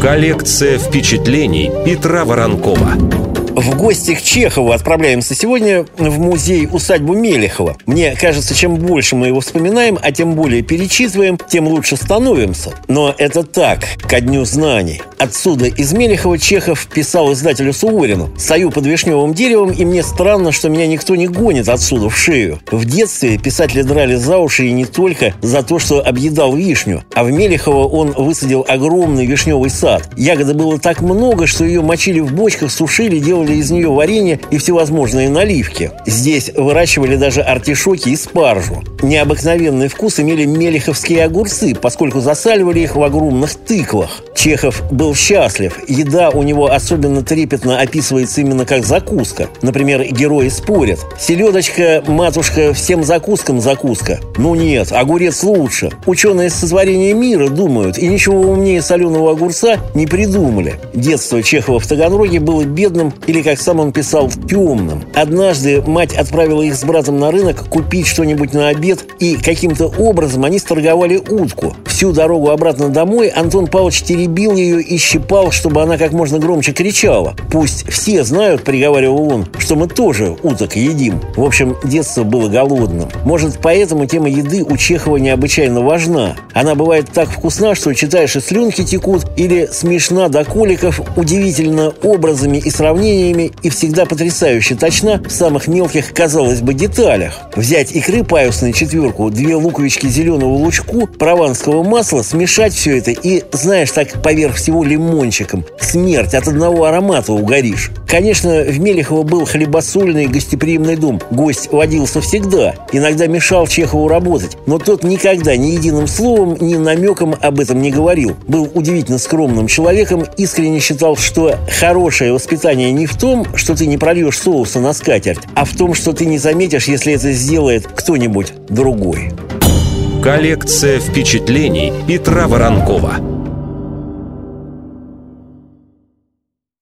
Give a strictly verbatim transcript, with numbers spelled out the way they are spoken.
Коллекция впечатлений Петра Воронкова. В гости к Чехову отправляемся сегодня в музей-усадьбу Мелехова. Мне кажется, чем больше мы его вспоминаем, а тем более перечитываем, тем лучше становимся. Но это так, ко дню знаний. Отсюда из Мелехова Чехов писал издателю Суворину: «Стою под вишневым деревом, и мне странно, что меня никто не гонит отсюда в шею». В детстве писатели драли за уши и не только за то, что объедал вишню, а в Мелехово он высадил огромный вишневый сад. Ягоды было так много, что ее мочили в бочках, сушили, делали из нее варенье и всевозможные наливки. Здесь выращивали даже артишоки и спаржу. Необыкновенный вкус имели мелеховские огурцы, поскольку засаливали их в огромных тыквах. Чехов был счастлив. Еда у него особенно трепетно описывается именно как закуска. Например, герои спорят: «Селедочка, матушка, всем закускам закуска». Ну нет, огурец лучше. Ученые сотворения мира думают, и ничего умнее соленого огурца не придумали. Детство Чехова в Таганроге было бедным, или, как сам он писал, темным. Однажды мать отправила их с братом на рынок купить что-нибудь на обед, и каким-то образом они сторговали утку. Всю дорогу обратно домой Антон Павлович теребил ее и щипал, чтобы она как можно громче кричала. «Пусть все знают, — приговаривал он, — что мы тоже уток едим». В общем, детство было голодным. Может, поэтому тема еды у Чехова необычайно важна. Она бывает так вкусна, что читаешь и слюнки текут, или смешна до коликов, удивительно образами и сравнениями, и всегда потрясающе точна в самых мелких, казалось бы, деталях. Взять икры паюсной четверку, две луковички зеленого лучку, прованского масла, смешать все это и, знаешь, так поверх всего лимончиком. Смерть, от одного аромата угоришь. Конечно, в Мелехово был хлебосольный гостеприимный дом. Гость водился всегда. Иногда мешал Чехову работать. Но тот никогда ни единым словом, ни намеком об этом не говорил. Был удивительно скромным человеком, искренне считал, что хорошее воспитание не в том, что ты не прольешь соуса на скатерть, а в том, что ты не заметишь, если это сделает кто-нибудь другой. Коллекция впечатлений Петра Воронкова.